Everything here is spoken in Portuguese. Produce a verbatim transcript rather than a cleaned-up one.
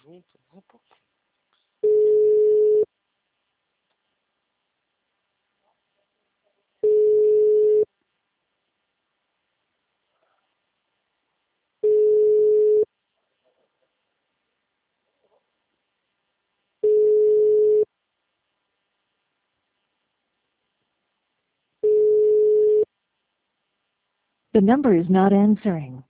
junto. Vamos pôr. The number is not answering.